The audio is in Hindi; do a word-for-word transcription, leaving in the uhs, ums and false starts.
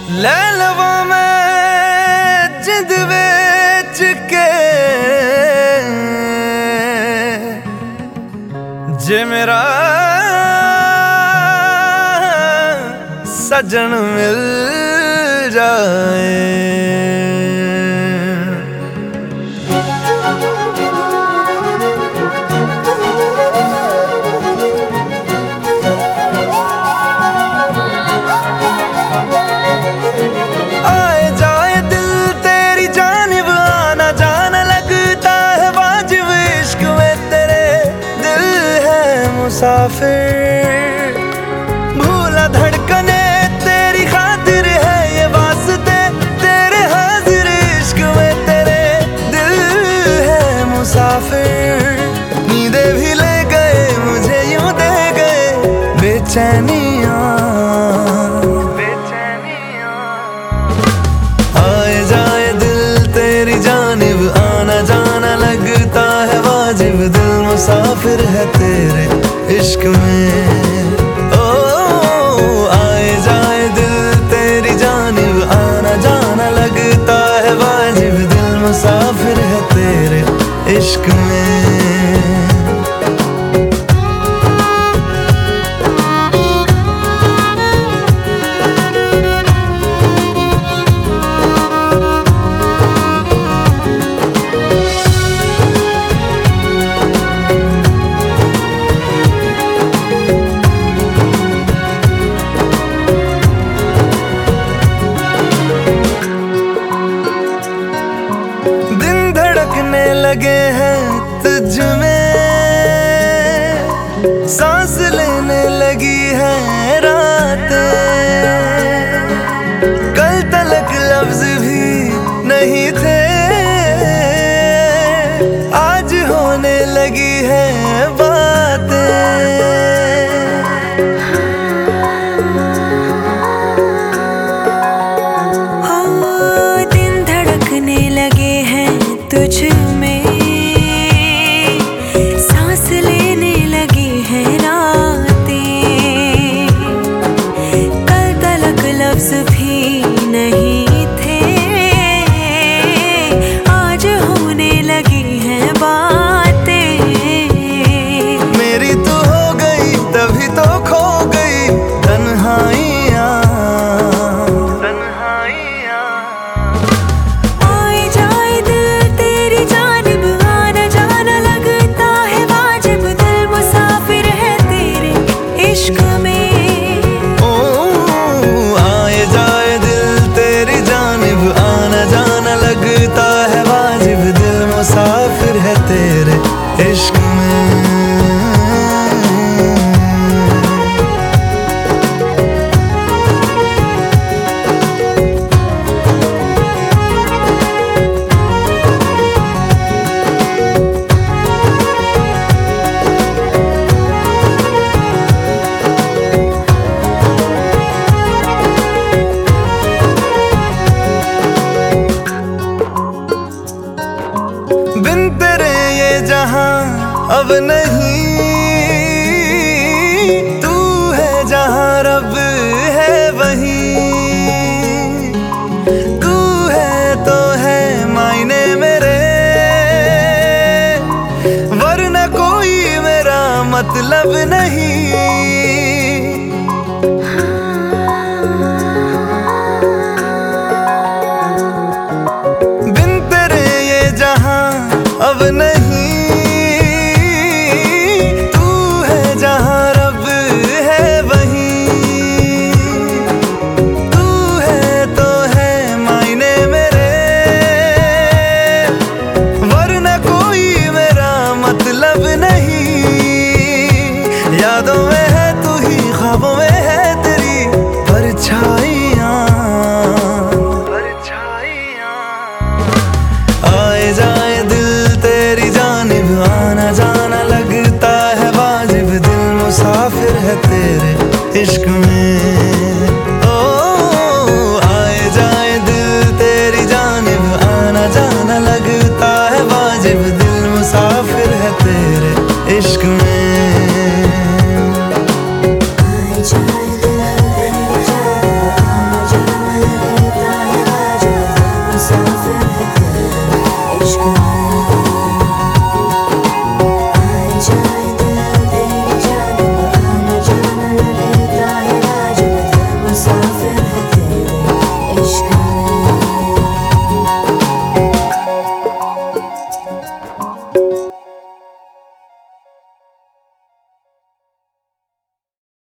ਲੈ ਲਵਾਂ ਮੈਂ ਜਿੰਦ ਵਿੱਚ ਕੇ ਜੇ ਮੇਰਾ सजन मिल जाए। आए जाए दिल तेरी जानिब आना जाना लगता है वाजिब इश्क में तेरे दिल है मुसाफिर भूला धड़कने नींदे भी ले गए मुझे यूं दे गए बेचैनियां बेचैनियां। आए जाए दिल तेरी जानिब आना जाना लगता है वाजिब दिल मुसाफिर है तेरे इश्क में। ओ आए जाए दिल तेरी जानिब आना जाना लगता है वाजिब दिल मुसाफिर है तेरे इश्क में। दिन धड़कने लगे हैं तुझ में सांस लेने लगी है रातें कल तलक लफ्ज भी नहीं थे आज होने लगी है बातें। दिन धड़कने लगे हैं तुझ में सांस लेने लगी है रातें कल तलक लफ्ज भी नहीं थे आज होने लगी हैं बातें। मेरी तो हो गई तभी तो खो गई तन्हाइयां तन्हाइयां। आए जाए दिल तेरी जानिब आना जाना लगता है वाजिब दिल मुसाफिर है तेरे इश्क में। ओ आए जाए दिल तेरी जानिब आना जाना लगता है वाजिब दिल मुसाफिर है तेरे इश्क में। बिन तेरे ये जहां अब नहीं तू है जहां रब है वहीं तू है तो है मायने मेरे वरना कोई मेरा मतलब नहीं। बिन तेरे ये जहां अब नहीं तू है जहां रब है वहीं तू है तो है मायने मेरे वरना कोई मेरा मतलब नहीं। यादों में है तू ही ख्वाबों में है तेरी इश्क में आए जाए दिल तेरी जानिब आना जाना लगता है वाजिब दिल मुसाफिर है तेरे इश्क में